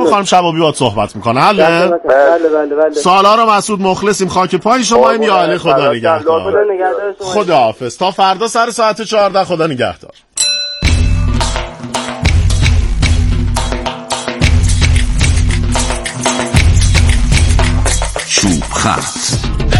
خب خانم شبابی باهات صحبت میکنه. حله؟ بله. سالا رو مسعود مخلصیم، خاک پای شما. یا علی خدا نگهدار. خداحافظ تا فردا سر ساعت 14. خدا نگهدار. چوب خط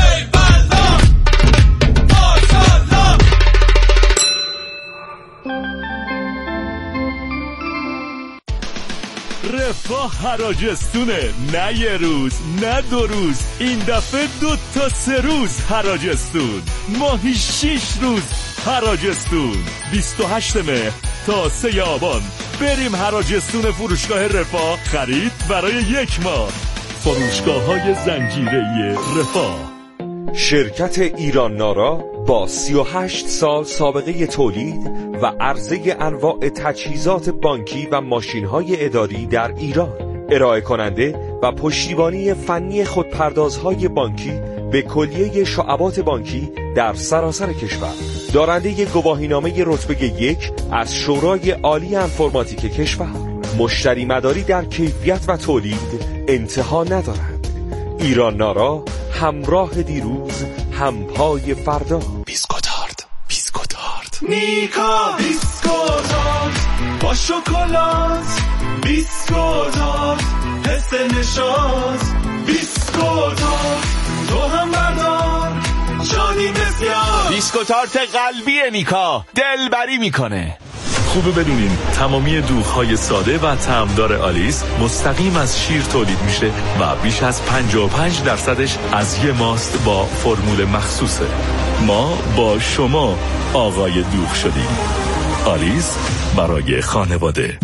رفاه حراجستونه، نه یه روز نه 2 روز، این دفعه 2 تا 3 روز حراجستون، ماهی 6 روز حراجستون. 28 مهر تا 3 آبان بریم حراجستون فروشگاه رفاه، خرید برای 1 ماه. فروشگاه‌های زنجیره‌ای رفاه. شرکت ایران نارا با 38 سال سابقه تولید و عرضه انواع تجهیزات بانکی و ماشین‌های اداری در ایران، ارائه کننده و پشتیبانی فنی خودپردازهای بانکی به کلیه شعبات بانکی در سراسر کشور، دارنده گواهینامه رتبه 1 از شورای عالی انفرماتیک کشور. مشتری مداری در کیفیت و تولید انتها ندارد. ایران نارا، همراه دیروز، همپای فردا. بیسکوتارد نیکا بیسکوتارد با شکلات، بیسکوتارد حس نشاط، بیسکوتارد تو هم بردار شادی بسیار. بیسکوتارد قلبی نیکا دلبری میکنه. خوبه بدونین تمامی دوغ‌های ساده و طعمدار آلیس مستقیم از شیر تولید میشه و بیش از 55% از یه ماست با فرمول مخصوصه. ما با شما آقای دوغ شدیم. آلیس برای خانواده.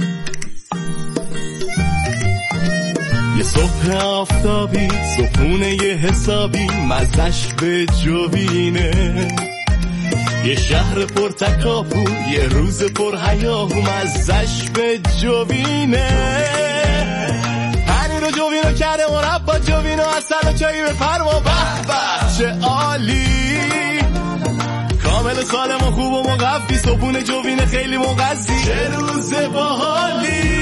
یه صبح آفتابی، صبحونه یه حسابی، مزش به جوینه. یه شهر پر تکاپو، یه روز پر هیاهو، مزش به جوینه. پنیر و جوینو کرده مربا، جوینو اصل و چایی به فرما، به به چه عالی. کامل سالم و خوب و مقفی، صبحونه جوینه خیلی مغذی، چه روز باحالی.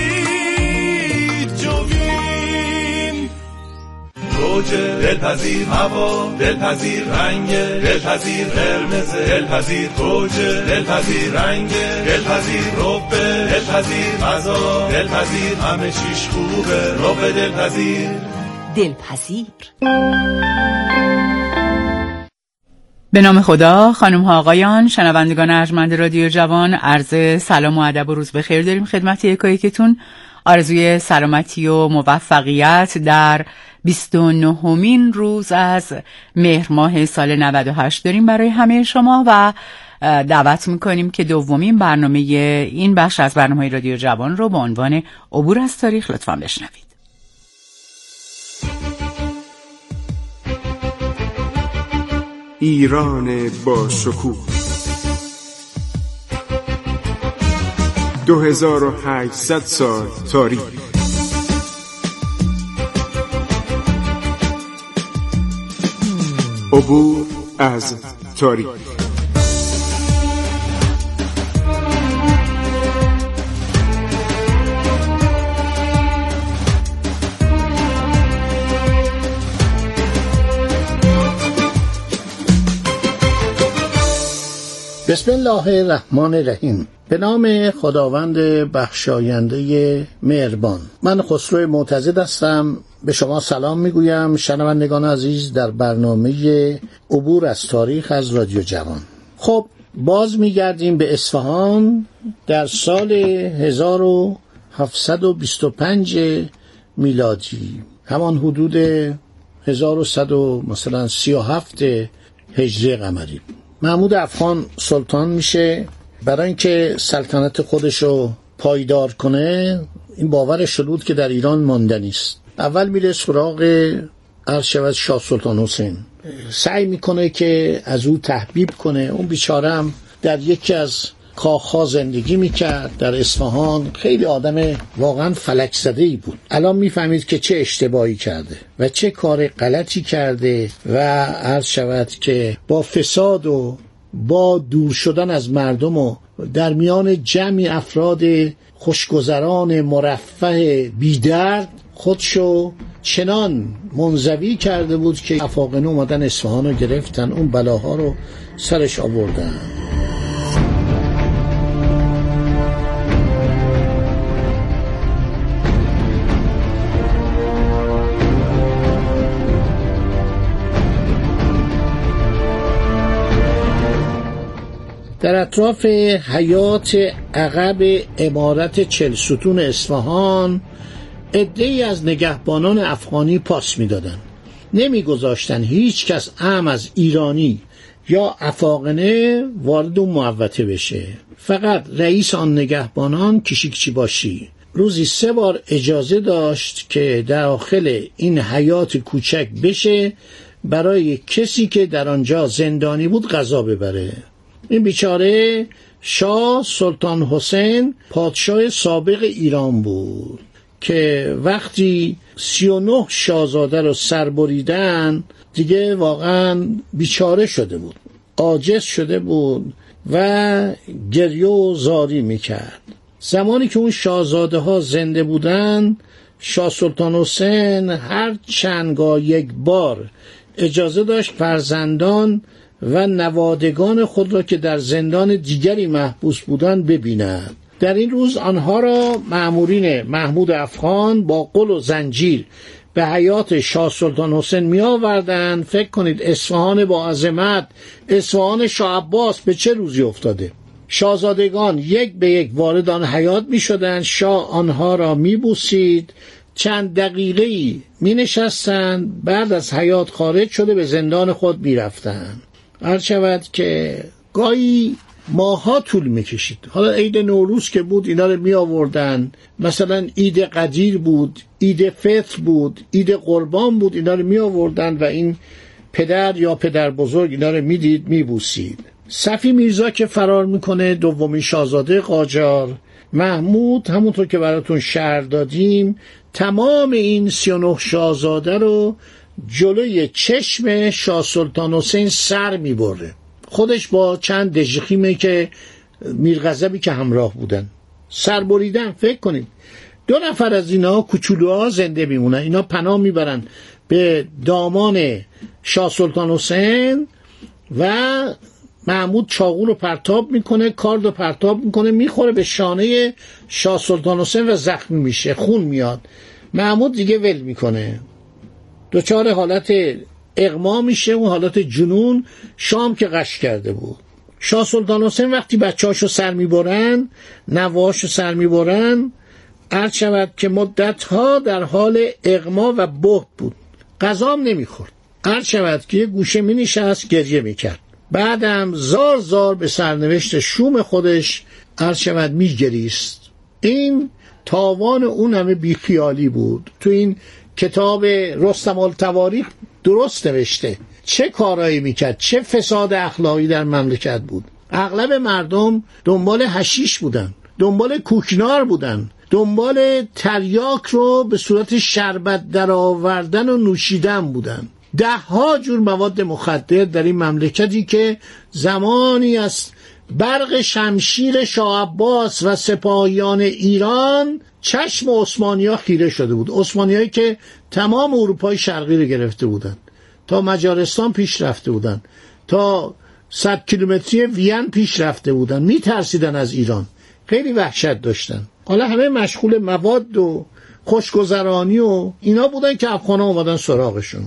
جوین گوجه دلپذیر، هوا دلپذیر، رنگ دلپذیر، قرمز دلپذیر، گوجه دلپذیر، رنگ دلپذیر، ربه دلپذیر، غذا دلپذیر، همه چیش خوبه، ربه دلپذیر. به نام خدا. خانم ها آقایان، شنوندگان ارجمند رادیو جوان، عرض سلام و ادب و روز بخیر داریم خدمت یکایکتون. آرزوی سلامتی و موفقیت در 29مین روز از مهر ماه سال 98 داریم برای همه شما و دعوت میکنیم که دومین برنامه این بخش از برنامه رادیو جوان رو با عنوان عبور از تاریخ لطفاً بشنوید. ایران با شکوه 2800 سال تاریخ. عبور از تاریخ. بسم الله الرحمن الرحیم. به نام خداوند بخشاینده مهربان. من خسرو معتضد هستم. به شما سلام میگویم شنوندگان عزیز در برنامه عبور از تاریخ از رادیو جوان. خب باز میگردیم به اصفهان در سال 1725 میلادی، همان حدود 1137 هجری قمری. محمود افغان سلطان میشه. برای اینکه سلطنت خودشو پایدار کنه، این باورش بود که در ایران ماندنی است. اول میره سراغ عرض شود شاه سلطان حسین، سعی میکنه که از او تحبیب کنه. اون بیچاره هم در یکی از کاخها زندگی میکرد در اصفهان. خیلی آدم واقعا فلک زده‌ای بود. الان میفهمید که چه اشتباهی کرده و چه کار غلطی کرده و عرض شود که با فساد و با دور شدن از مردم و در میان جمعی افراد خوشگذران مرفه بیدرد خودشو چنان منزوی کرده بود که افاقنه اومدن اصفهان رو گرفتن، اون بلاها رو سرش آوردن. در اطراف حیات عقب عمارت 40 ستون اصفهان عده‌ای از نگهبانان افغانی پاس می‌دادند. نمی‌گذاشتن هیچ کس اعم از ایرانی یا افاقنه وارد اون محوطه بشه. فقط رئیس آن نگهبانان کشیکچی باشی روزی 3 بار اجازه داشت که داخل این حیات کوچک بشه برای کسی که در آنجا زندانی بود غذا ببره. این بیچاره شاه سلطان حسین پادشاه سابق ایران بود که وقتی 39 شاهزاده رو سربریدن دیگه واقعا بیچاره شده بود، عاجز شده بود و گریه و زاری میکرد. زمانی که اون شاهزاده ها زنده بودن شاه سلطان حسین هر چندگاه یک بار اجازه داشت فرزندان و نوادگان خود را که در زندان دیگری محبوس بودند ببینند. در این روز آنها را مأمورین محمود افغان با قل و زنجیر به حیات شاه سلطان حسین می آوردند. فکر کنید اصفهان با عظمت، اصفهان شاه عباس به چه روزی افتاده. شاهزادگان یک به یک وارد آن حیات می شدند، شاه آنها را می بوسید، چند دقیقه‌ای می نشستند، بعد از حیات خارج شده به زندان خود می رفتند. هر شود که گاهی ماها طول میکشید. حالا عید نوروز که بود اینا رو می آوردن، مثلا عید قدیر بود، عید فطر بود، عید قربان بود، اینا رو می آوردن و این پدر یا پدر بزرگ اینا رو میدید میبوسید. صفی میرزا که فرار میکنه، دومین شاهزاده قاجار، محمود همونطور که براتون شرح دادیم تمام این 39 شاهزاده رو جلوی چشم شاه سلطان حسین سر میبره، خودش با چند دژخیمه که میرغضبی که همراه بودن سر بریدن. فکر کنید 2 نفر از اینا کوچولوها زنده میمونن، اینا پناه میبرن به دامان شاه سلطان حسین و محمود چاقو رو پرتاب میکنه، کارد رو پرتاب میکنه، میخوره به شانه شاه سلطان حسین و زخمی میشه، خون میاد. محمود دیگه ول میکنه، دچار حالت اغما میشه، اون حالت جنون. شام که غش کرده بود. شاه سلطان حسین وقتی بچه‌هاشو سر میبرن، نوه‌هاشو سر میبرن، عرض شود که مدت‌ها در حال اغما و بهت بود، غذام نمیخورد. عرض شود که یه گوشه مینشست گریه میکرد، بعدم زار زار به سرنوشت شوم خودش عرض شود میگریست. این تاوان اون همه بیخیالی بود. تو این کتاب رستم التواریخ درست نوشته چه کارایی میکرد، چه فساد اخلاقی در مملکت بود. اغلب مردم دنبال حشیش بودن، دنبال کوکنار بودن، دنبال تریاک رو به صورت شربت در آوردن و نوشیدن بودن. 10 جور مواد مخدر در این مملکتی که زمانی از برق شمشیر شاه عباس و سپاهیان ایران چشم عثمانی‌ها خیره شده بود. عثمانی‌هایی که تمام اروپای شرقی رو گرفته بودند، تا مجارستان پیش رفته بودند، تا 100 کیلومتری وین پیش رفته بودند، میترسیدن از ایران، خیلی وحشت داشتن. حالا همه مشغول مواد و خوشگذرانی و اینا بودن که افغان‌ها اومدن سراغشون.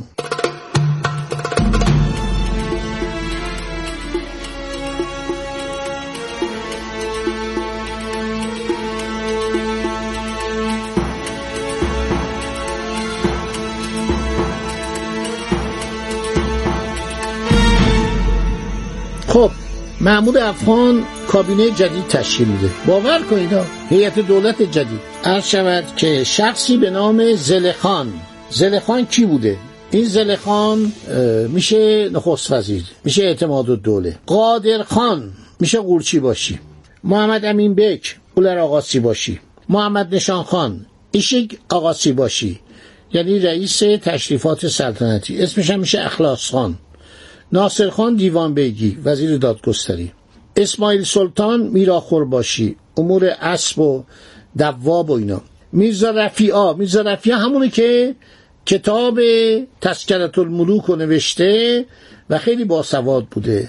خب محمود افغان کابینه جدید تشکیل میده. باور کنید هیئت دولت جدید. عرض شود که شخصی به نام زلخان. زلخان کی بوده؟ این زلخان میشه نخست وزیر، میشه اعتمادالدوله. قادرخان میشه قورچی باشی. محمد امین بک اولر آقاسی باشی. محمد نشان خان ایشیک آقاسی باشی، یعنی رئیس تشریفات سلطنتی. اسمش هم میشه اخلاص خان. ناصر خان دیوان بیگی وزیر دادگستری. اسماعیل سلطان میراخور باشی، امور اسب و دواب و اینا. میرزا رفیع همونی که کتاب تذکرة الملوک رو نوشته و خیلی باسواد بوده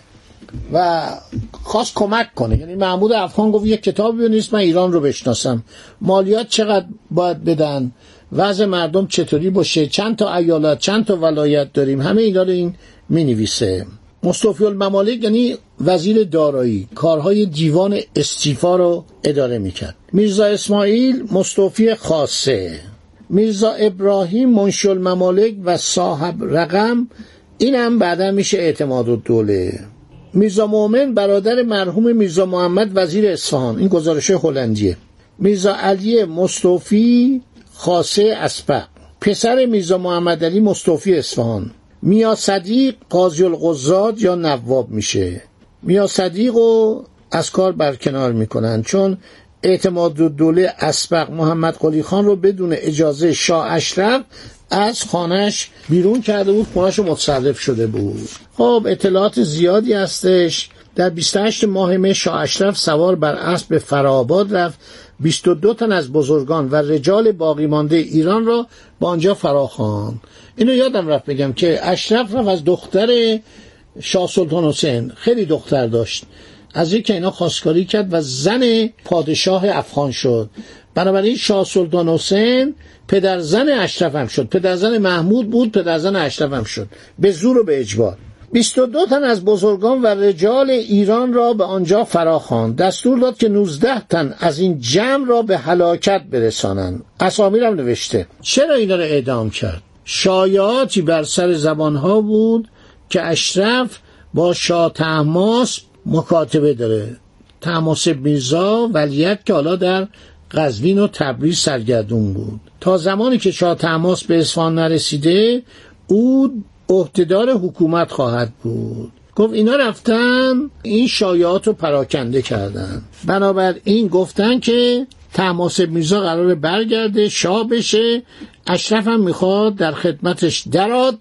و خواست کمک کنه. یعنی محمود افغان گفت یک کتابی بنویس من ایران رو بشناسم، مالیات چقدر باید بدن، وضع مردم چطوری باشه، چند تا ایالت چند تا ولایت داریم، همه اینا رو این می‌نویسه. مستوفی الممالک یعنی وزیر دارایی، کارهای دیوان استیفا رو اداره میکرد. میرزا اسماعیل مستوفی خاصه، میرزا ابراهیم منشی الممالک و صاحب رقم، این هم بعدا میشه اعتمادالدوله. میرزا مومن برادر مرحوم میرزا محمد وزیر اصفهان، این گزارش هلندیه. میرزا علی مستوفی خاصه اسبق، پسر میرزا محمد علی مستوفی اصفهان. میا صدیق قاضی القضات یا نواب میشه. میا صدیق رو از کار برکنار میکنن چون اعتمادالدوله اسبق محمد قلی خان رو بدون اجازه شاه اشرف از خانهش بیرون کرده بود، خونهش رو متصرف شده بود. خب اطلاعات زیادی هستش. در 28 ماه مه شاه اشرف سوار بر اسب به فرآباد رفت. 22 تن از بزرگان و رجال باقی مانده ایران را با آنجا فراخواند. اینو یادم رفت بگم که اشرف رفت از دختر شاه سلطان حسین، خیلی دختر داشت، از یک که اینا خواستگاری کرد و زن پادشاه افغان شد. بنابراین شاه سلطان حسین پدرزن اشرف هم شد، پدرزن محمود بود، پدرزن اشرف هم شد، به زور و به اجبار. 22 تن از بزرگان و رجال ایران را به آنجا فراخواند. دستور داد که 19 تن از این جمع را به هلاکت برسانند. اسامی را نوشته. چرا اینا را اعدام کرد؟ شایعاتی بر سر زبانها بود که اشرف با شاه طهماسب مکاتبه داره. طهماسب میرزا ولیعهد که حالا در قزوین و تبریز سرگردون بود. تا زمانی که شاه طهماسب به اصفهان نرسیده او عهدهدار حکومت خواهد بود. گفت اینا رفتن این شایعات رو پراکنده کردن. بنابراین گفتن که طهماسب میرزا قراره برگرده شاه بشه، اشرف هم میخواد در خدمتش دراد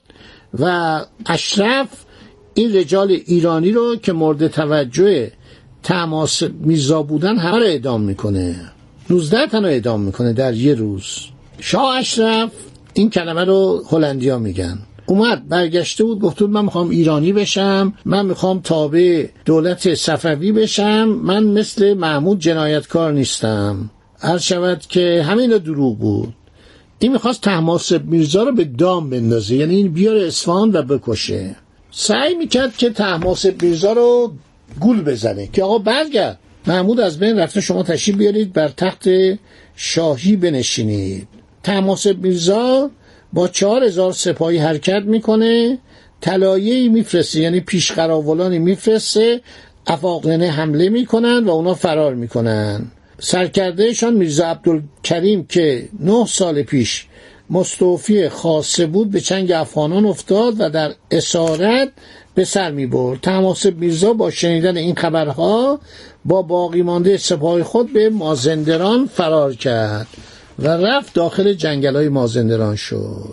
و اشرف این رجال ایرانی رو که مورد توجه طهماسب میرزا بودن همه رو اعدام میکنه. 19 تن رو اعدام میکنه در یه روز. شاه اشرف این کلمه رو هلندیا میگن. اومد برگشته بود گفت من میخوام ایرانی بشم، من میخوام تابع دولت صفوی بشم، من مثل محمود جنایتکار نیستم. عرض شود که همین دروغ بود. این میخواست طهماسب میرزا رو به دام بندازه، یعنی این بیاره اصفهان و بکشه. سعی میکرد که طهماسب میرزا رو گول بزنه که آقا برگرد، محمود از بین رفته، شما تشریف بیارید بر تخت شاهی بنشینید. طهماسب میرزا با 4000 سپاهی حرکت میکنه، طلایه‌ای میفرسته، یعنی پیشقراولانی میفرسته، افاقنه حمله میکنن و اونا فرار میکنن. سرکردهشان میرزا عبدالکریم که 9 سال پیش مستوفی خاصه بود به چنگ افغانان افتاد و در اسارت به سر میبرد. طهماسب میرزا با شنیدن این خبرها با باقی مانده سپاه خود به مازندران فرار کرد و رفت داخل جنگل‌های مازندران شد.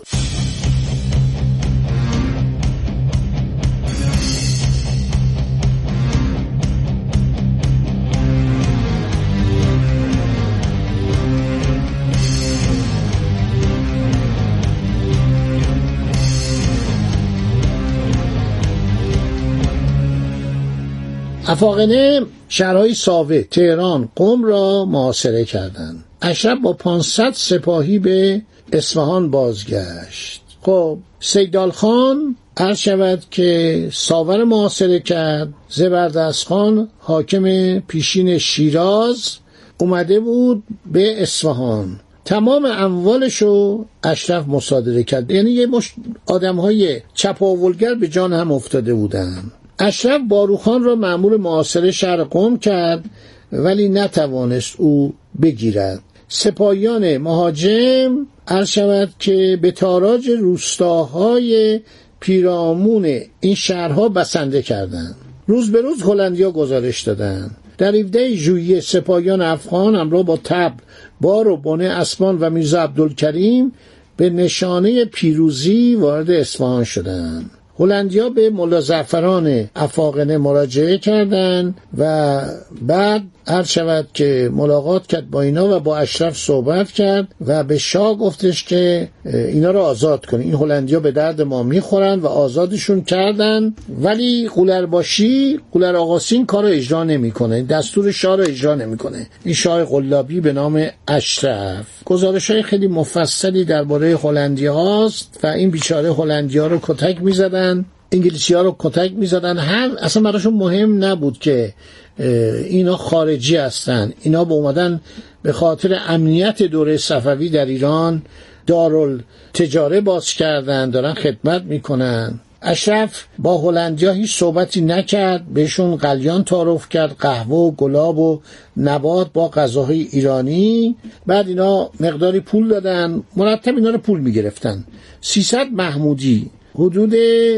افاقنه شهرهای ساوه، تهران، قم را محاصره کردند. اشرف با 500 سپاهی به اصفهان بازگشت. خب سیدال خان عرض شود که ساور محاصره کرد. زبردست خان حاکم پیشین شیراز اومده بود به اصفهان، تمام اموالشو اشرف مصادره کرد. یعنی یه مشت آدم‌های چپاولگر به جان هم افتاده بودن. اشرف باروخان را مأمور محاصره شهر قم کرد ولی نتوانست او بگیرد. سپاهیان مهاجم عرض شود که به تاراج روستاهای پیرامون این شهرها بسنده کردند. روز به روز هلندیا گزارش دادند. در 17 ژوئیه سپاهیان افغان همراه با طبل، بار و بنه اسبان و میرزا عبدالکریم به نشانه پیروزی وارد اصفهان شدند. هلندیا به ملا زعفران افاقنه مراجعه کردند و بعد عرض شود که ملاقات کرد با اینا و با اشرف صحبت کرد و به شاه گفتش که اینا رو آزاد کنی، این هلندیا به درد ما میخورن و آزادشون کردن. ولی قولرباشی، قولر آقاسین کار رو اجرا نمیکنه، دستور شاه رو اجرا نمیکنه. این شاه قلابی به نام اشرف گزارش‌های خیلی مفصلی درباره هلندی هاست و این بیچاره هلندیا رو کتک میزدن، انگلیسی‌ها رو کتک میزدن. اصلا براشون مهم نبود که اینا خارجی هستن، اینا به اومدن به خاطر امنیت دوره صفوی در ایران دارالتجاره باز کردن، دارن خدمت میکنن. اشرف با هلندیا هیچ صحبتی نکرد، بهشون قلیان تعارف کرد، قهوه و گلاب و نبات با غذاهای ایرانی. بعد اینا مقداری پول دادن، مرتب اینا رو پول میگرفتن. 300 محمودی، حدود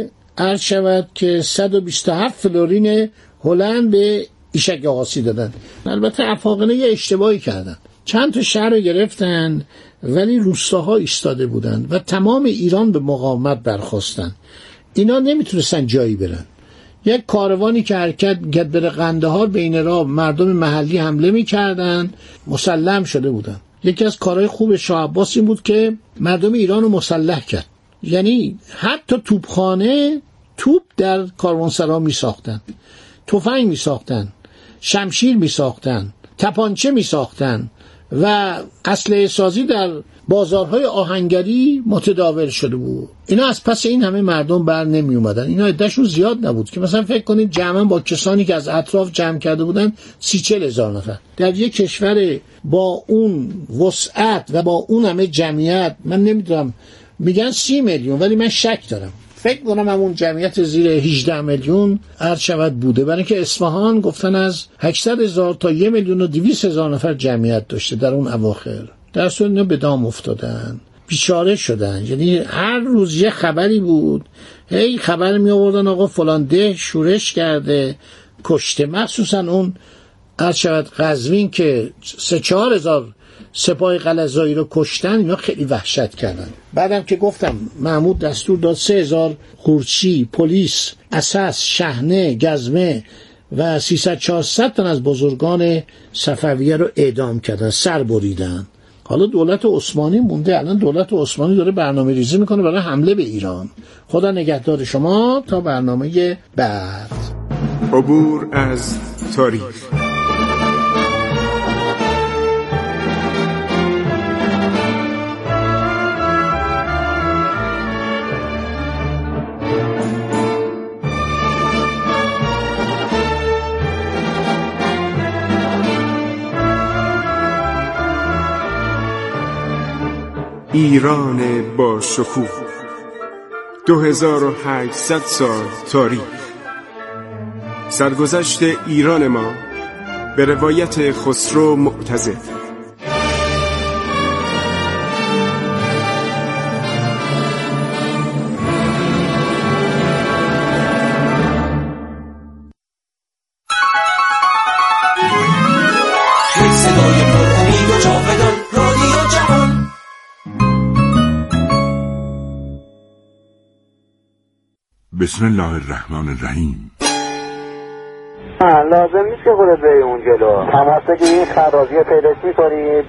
عرض شود که 127 فلورین هلند به ایشک آقاسی دادن. البته افاقنه یه اشتباهی کردن، چند تا شهر رو گرفتن ولی روستاها ایستاده بودن و تمام ایران به مقاومت برخاستن. اینا نمیتونستن جایی برن. یک کاروانی که حرکت می‌کرد بره قندهار، بین راه مردم محلی حمله میکردن، مسلح شده بودن. یکی از کارهای خوب شاه عباس این بود که مردم ایران رو مسلح کرد، یعنی حتی توپخانه، توپ در کاروانسرا میساختن، تفنگ میساختن، شمشیر میساختن، تپانچه میساختن و اسلحه سازی در بازارهای آهنگری متداول شده بود. اینا از پس این همه مردم بر نمی اومدن. اینا عدهشون زیاد نبود که مثلا فکر کنید جمعا با کسانی که از اطراف جمع کرده بودن 30-40 هزار نفر در یک کشور با اون وسعت و با اون همه جمعیت. من نمیدونم، میگن 30 میلیون ولی من شک دارم، فکر کنم همون جمعیت زیر 18 میلیون عرض شود بوده، برای اینکه اصفهان گفتن از 800,000 تا 1,200,000 نفر جمعیت داشته در اون اواخر. در صورت اینا به دام افتادن، بیچاره شدن. یعنی هر روز یه خبری بود، هی خبر می آوردن آقا فلان ده شورش کرده، کشته. مخصوصا اون عرض شود قزوین که 3-4 هزار سپاه قلعه‌زایی رو کشتن، اینا خیلی وحشت کردن. بعدم که گفتم محمود دستور داد 3,000 قورچی، پلیس، اساس، شحنه، گزمه و 300-400 تن از بزرگان صفویه رو اعدام کردن، سر بریدن. حالا دولت عثمانی مونده، الان دولت عثمانی داره برنامه ریزی میکنه برای حمله به ایران. خدا نگهدار شما تا برنامه بعد. عبور از تاریخ. ایران با شکوه، 2800 سال تاریخ. سرگذشت ایران ما به روایت خسرو معتزد. بسم الله الرحمن الرحیم. لازم نیست که خودت بری اون جلو، تماس بگیرید، خراجی پیداش می‌کنید.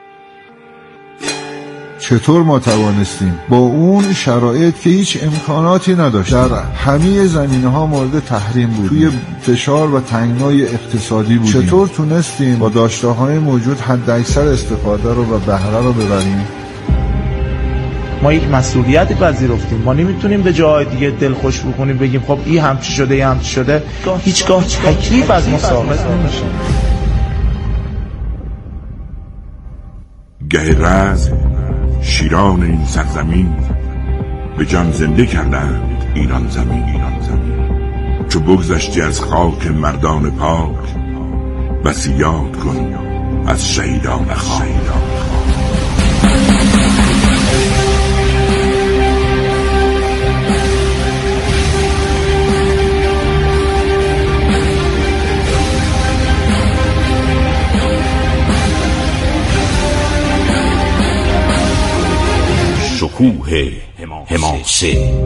چطور ما توانستیم با اون شرایط که هیچ امکاناتی نداشت، در همه زمینه‌ها مورد تحریم بود، توی فشار و تنگنای اقتصادی بودیم، چطور تونستیم با داشته‌های موجود حداکثر استفاده رو و بهره رو ببریم؟ ما یک مسئولیتی پذیرفتیم، ما نمیتونیم به جای دیگه دل خوش بکنیم بگیم خب این هم چی شده، این هم چی شده. هیچگاه تکلیف از ما ثابت نمیشه. گه رز شیران این سرزمین به جان زنده کردند ایران زمین. چو بگذشتی از خاک مردان پاک، بسی یاد کن از شهیدان خاک. شکوه حماسه.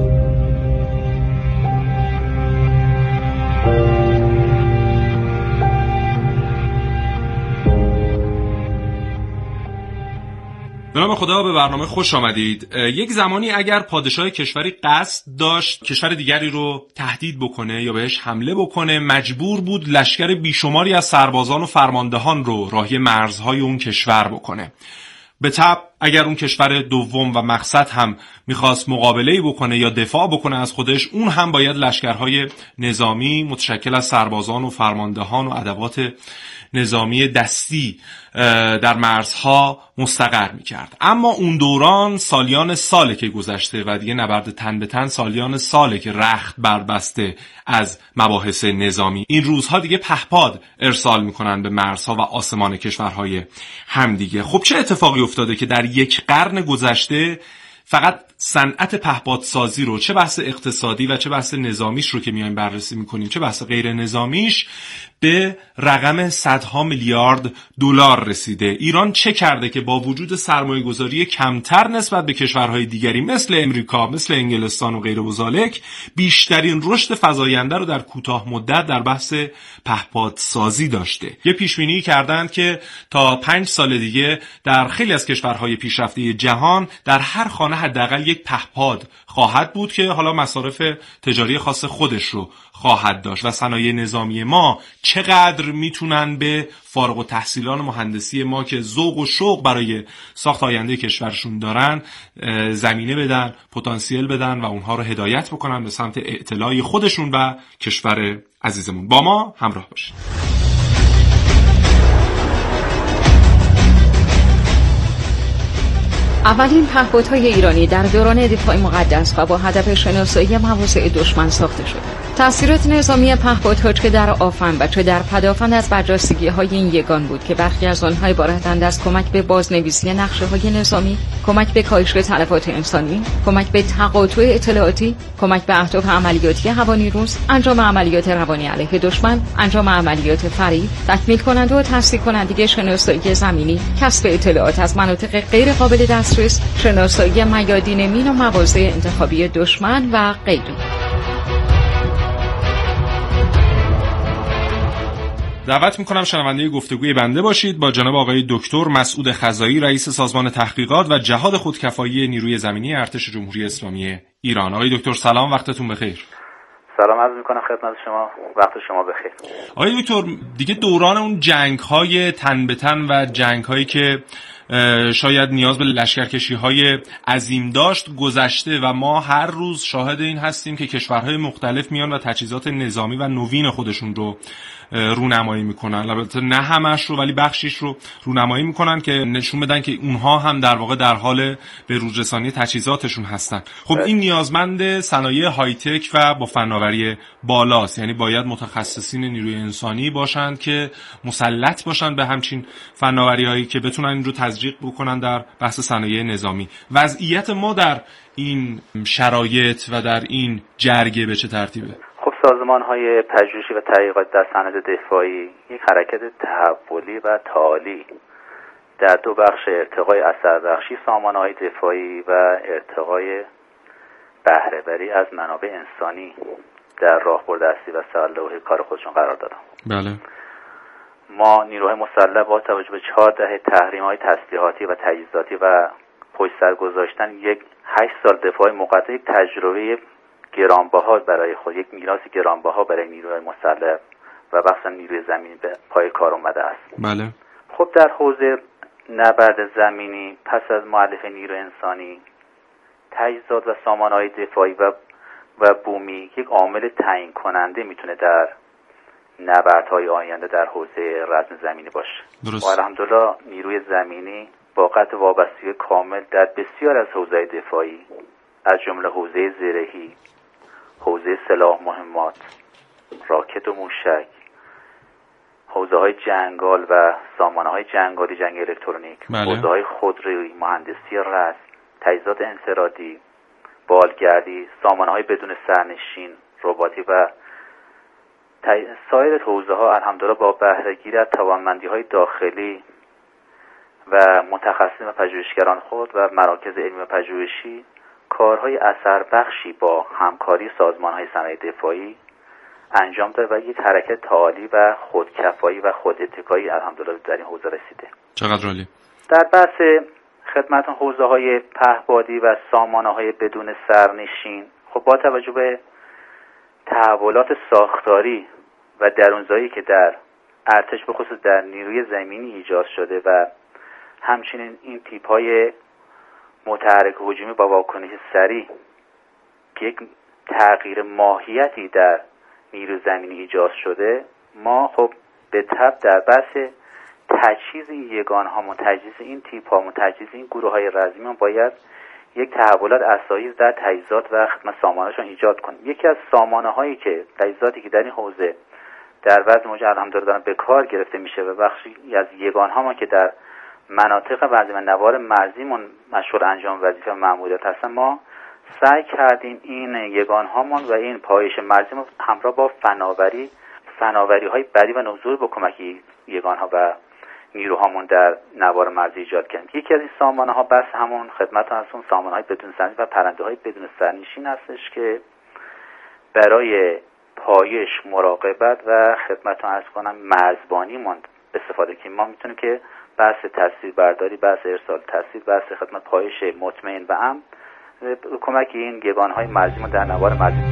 به نام خدا، به برنامه خوش آمدید. یک زمانی اگر پادشاه کشوری قصد داشت کشور دیگری رو تهدید بکنه یا بهش حمله بکنه، مجبور بود لشکر بیشماری از سربازان و فرماندهان رو راهی مرزهای اون کشور بکنه. به طبع اگر اون کشور دوم و مقصد هم میخواست مقابله‌ای بکنه یا دفاع بکنه از خودش، اون هم باید لشکرهای نظامی متشکل از سربازان و فرماندهان و ادوات نظامی دستی در مرزها مستقر میکرد. اما اون دوران سالیان ساله که گذشته و دیگه نبرد تن به تن سالیان ساله که رخت بربسته از مباحث نظامی. این روزها دیگه پهپاد ارسال میکنن به مرزها و آسمان کشورهای همدیگه. خب چه اتفاقی افتاده که در یک قرن گذشته فقط صنعت پهپادسازی رو، چه بحث اقتصادی و چه بحث نظامیش رو که میایم بررسی میکنیم، چه بحث غیر نظامیش، به رقم صدها میلیارد دلار رسیده. ایران چه کرده که با وجود سرمایه گذاری کمتر نسبت به کشورهای دیگری مثل امریکا، مثل انگلستان و غیر و ذالک، بیشترین رشد فزاینده رو در کوتاه مدت در بحث پهپادسازی داشته؟ یه پیشبینی کردند که تا 5 سال دیگه در خیلی از کشورهای پیشرفته جهان در هر خانه حداقل یک پهپاد خواهد بود که حالا مصارف تجاری خاص خودش رو خواهد داشت و صنایع نظامی ما چقدر میتونن به فارغ التحصیلان مهندسی ما که ذوق و شوق برای ساخت آینده کشورشون دارن زمینه بدن، پتانسیل بدن و اونها رو هدایت بکنن به سمت اعتلاع خودشون و کشور عزیزمون. با ما همراه باشید. اولین پهپادهای ایرانی در دوران دفاع مقدس و با هدف شناسایی مواضع دشمن ساخته شد. تأثیرات نظامی پهپادها چه در آفن و چه در پدافند از برجستگی‌های این یگان بود که برخی از آنها عبارتند از کمک به بازنویسی نقشه‌های نظامی، کمک به کاهش تلفات انسانی، کمک به تقاطع اطلاعاتی، کمک به اهداف عملیاتی هوانیروز، انجام عملیات روانی علیه دشمن، انجام عملیات فریب، تکمیل کننده و تصدیق کننده شناسایی زمینی، کسب اطلاعات از مناطق غیر قابل دسترس، شناسایی میادین مین و مواضع انتخابی دشمن و غیره. دعوت میکنم شنونده گفتگوی بنده باشید با جناب آقای دکتر مسعود خزایی، رئیس سازمان تحقیقات و جهاد خودکفایی نیروی زمینی ارتش جمهوری اسلامی ایران. آقای دکتر سلام، وقتتون بخیر. سلام عرض میکنم خدمت شما، وقت شما بخیر. آقای دکتر، دیگه دوران اون جنگ‌های تن به تن و جنگ‌هایی که شاید نیاز به لشکرکشی‌های عظیم داشت گذشته و ما هر روز شاهد این هستیم که کشورهای مختلف میان و تجهیزات نظامی و نوین خودشون رو رونمایی میکنن. البته نه همش رو ولی بخشیش رو رونمایی میکنن که نشون بدن که اونها هم در واقع در حال به روز رسانی تجهیزاتشون هستن. خب این نیازمند صنایع های تک و با فناوری بالاست، یعنی باید متخصصین نیروی انسانی باشند که مسلط باشن به همچین فناوری‌هایی که بتونن این رو تزریق بکنن در بحث صنایع نظامی. وضعیت ما در این شرایط و در این جرگه به چه ترتیبه؟ خب سازمان‌های پژوهشی و تحقیقات در صنعت دفاعی یک حرکت تحولی و تعالی در دو بخش، ارتقای اثربخشی سامانه‌های دفاعی و ارتقای بهره‌وری از منابع انسانی در راهبرد اصلی و سرلوحه کار خودشون قرار دادن. بله. ما نیروهای مسلح با توجه به 4 دهه تحریم‌های تسلیحاتی و تجهیزاتی و پشت سر گذاشتن 8 سال دفاع مقطع، یک تجربه گرانبها برای خود، یک میراث گرانبها برای نیروهای مسلح و بخصوصا نیروی زمینی به پای کار اومده است. بله. خب در حوزه نبرد زمینی پس از مؤلفه نیروی انسانی، تجهیزات و سامانه‌های دفاعی و بومی یک عامل تعیین کننده میتونه در نبردهای آینده در حوزه رزم زمینی باشه. درست. و الحمدلله نیروی زمینی با قطع وابستگی کامل در بسیار از حوزه‌های دفاعی از جمله حوزه زرهی، حوزه سلاح مهمات، راکت و موشک، حوزه‌های جنگال و سامانه‌های جنگالی، جنگ الکترونیک، حوزه‌های خودرویی، مهندسی رزم، تجهیزات انفرادی، بالگردی، سامانه‌های بدون سرنشین، رباتی و سایر حوزه‌ها الحمدلله با بهره‌گیری از توانمندی‌های داخلی و متخصصین و پژوهشگران خود و مراکز علمی و پژوهشی کارهای اثربخشی با همکاری سازمان‌های صنایع دفاعی انجام داده و یک حرکت تعالی و خودکفایی و خوداتکایی الحمدلله در این حوزه رسیده. چقدر عالی. در بحث خدمت حوزه‌های پهپادی و سامانه‌های بدون سرنشین، خب با توجه به تحولات ساختاری و درونزایی که در ارتش به خصوص در نیروی زمینی ایجاد شده و همچنین این تیپ‌های متحرک هجومی با واکنش سریع که یک تغییر ماهیتی در نیروی زمینی ایجاد شده، ما خب به تبع در بحث تجهیز این یگان‌ها، تجهیز این تیپ‌ها، تجهیز این گروه‌های رزمی باید یک تحولات اساسی در تجهیزات و خدمت سامانه‌شون ایجاد کنیم. یکی از سامانه‌هایی که تجهیزاتی که در این حوزه در وضع موجود الحمدلله دارن به کار گرفته میشه و بخشی از یگان‌ها ما که در مناطق وضعی و نوار مرزیمون مشغول انجام وظیفه و مأموریت هستن، ما سعی کردیم این یگان‌هامون و این پایش مرزیمون همراه با فناوری‌های بدی و نظور با کمک یگان‌ها و نیروهامون در نوار مرزی ایجاد کردیم. یکی از این سامانه‌ها بس همون خدمتتون از اون سامانه‌های بدون سرنشین و پرنده‌های بدون سرنشین هستش که برای پایش، مراقبت و خدمتتون عرض کنم مرزبانیمون استفاده کنیم. ما میتونیم که بحث تصویربرداری، بحث ارسال تصویر، بحث خدمت پایش مطمئن و امن کمک این یگان‌های مرزیمون در نوار مرزی.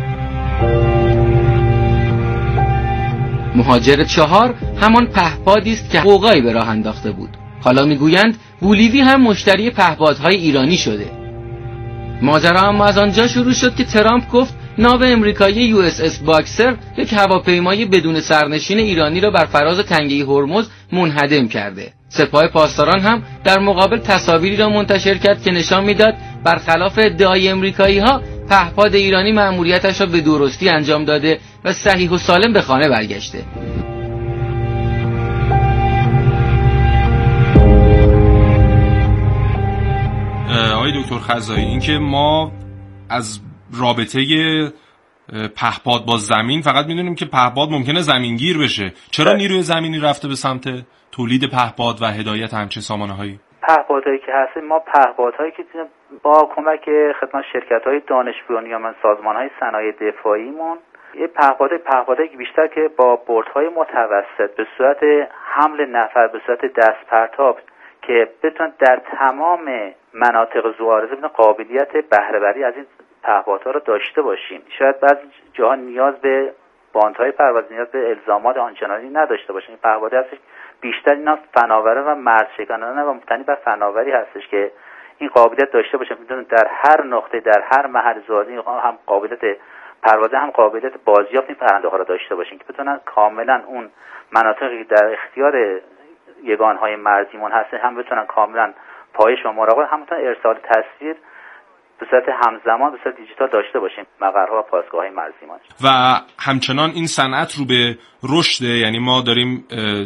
مهاجر 4 همان پهپادی است که قوقایی به راه انداخته بود. حالا میگویند بولیوی هم مشتری پهپادهای ایرانی شده. ماجرا هم از آنجا شروع شد که ترامپ گفت ناو امریکایی USS باکسر یک هواپیمای بدون سرنشین ایرانی را بر فراز تنگه هرمز منهدم کرده. سپاه پاسداران هم در مقابل تصاویری را منتشر کرد که نشان میداد برخلاف ادعای امریکایی‌ها پهپاد ایرانی مأموریتش را به درستی انجام داده و صحیح و سالم به خانه برگشته. آقای دکتر خزایی، اینکه ما از رابطه پهپاد با زمین فقط میدونیم که پهپاد ممکنه زمینگیر بشه، چرا نیروی زمینی رفته به سمت تولید پهپاد و هدایت همچین سامانه‌هایی؟ پهپادهایی که هست، ما پهپادهایی که با کمک خدمت شرکت‌های دانش بنیان سازمان‌های صنایع دفاعیمون، یه پهپادهایی که بیشتر که با بردهای متوسط به صورت حمل نفر، به صورت دست پرتاب که بتونن در تمام مناطق ذوارضه قابلیت بهره بری از این پهپادها رو داشته باشیم. شاید بعضی جاها نیاز به باندهای پرواز، نیاز به الزامات آنچنانی نداشته باشیم. این پهپادها هستش بیشتر اینا فناوره و مرزشکنانه و مبتنی بر فناوری هستش که این قابلیت داشته باشه، میتونن در هر نقطه، در هر محل ذوارضی هم قابلیت پروازه هم قابلیت بازیافت این پرنده ها رو داشته باشین که بتونن کاملا اون مناطقی در اختیار یگانهای مرزیمون هست هم بتونن کاملا پایش و مراقبت، هم بتونن ارسال تصویر به صورت همزمان به صورت دیجیتال داشته باشیم مقرها و پاسگاه‌های مرزیمون. و همچنان این صنعت رو به رشد، یعنی ما داریم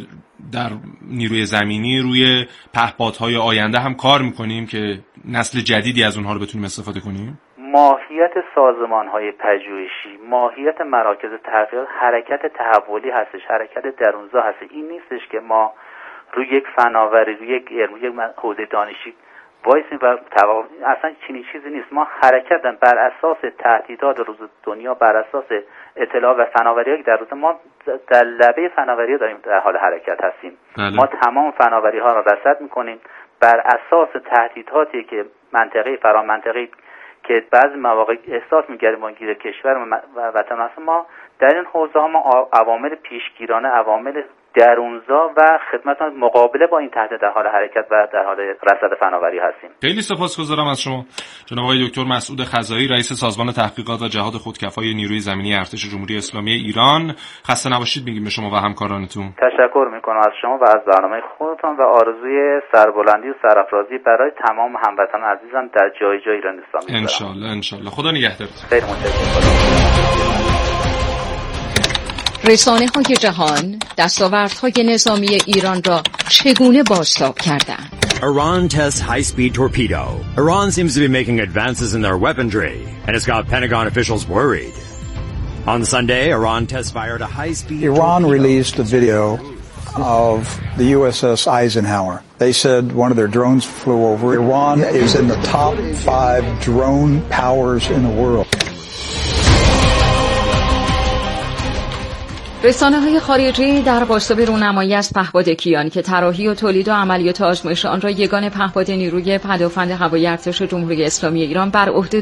در نیروی زمینی روی پهپادهای آینده هم کار میکنیم که نسل جدیدی از اونها رو بتونیم استفاده کنیم. ماهیت سازمان‌های پژوهشی، ماهیت مراکز تحقیقات حرکت تحولی هستش، حرکت درونزا هستش. این نیستش که ما روی یک فناوری، روی یک حوزه دانشی وایسیم و اصلا چنین چیزی نیست. ما حرکت بر اساس تهدیدات روز دنیا، بر اساس اطلاع و فناوری‌ها که در روز ما در لبه فناوری‌ها داریم در حال حرکت هستیم. ما تمام فناوری‌ها را رصد می‌کنیم بر اساس تهدیداتی که منطقه فرامنطقه‌ای که بعضی مواقع احساس می‌گیریم ما گیر کشور و وطن هست. ما در این حوزه‌ها ما عوامل پیشگیرانه، عوامل درونزا و خدمت مقابله با این تهدید در حال حرکت و در حال رصد فناوری هستیم. خیلی سپاسگزارم از شما جناب آقای دکتر مسعود خزایی، رئیس سازمان تحقیقات و جهاد خودکفای نیروی زمینی ارتش جمهوری اسلامی ایران. خسته نباشید میگیم به شما و همکارانتون. تشکر میکنم از شما و از برنامه خودتون و آرزوی سربلندی و سرافرازی برای تمام هموطنان عزیزم در جای جای ایران اسلامی. ان شاء الله. خدا نگهدارتون. خیلی متشکرم. رسانه‌های جهان دستاوردهای نظامی ایران را چگونه بازتاب کردند؟ Iran tests high-speed torpedo. Iran seems to be making advances in their weaponry, and it's got Pentagon officials worried. On Sunday, Iran test-fired a high-speed Iran released a video of the USS Eisenhower. They said one of their drones flew over. Iran is in the top 5 drone powers in the world. رسانه‌های خارجی در بازتاب رونمایی از پهپاد کیان که طراحی و تولید و عملیات آزمایش آن را یگان پهپاد نیروی پدافند هوایی ارتش جمهوری اسلامی ایران بر عهده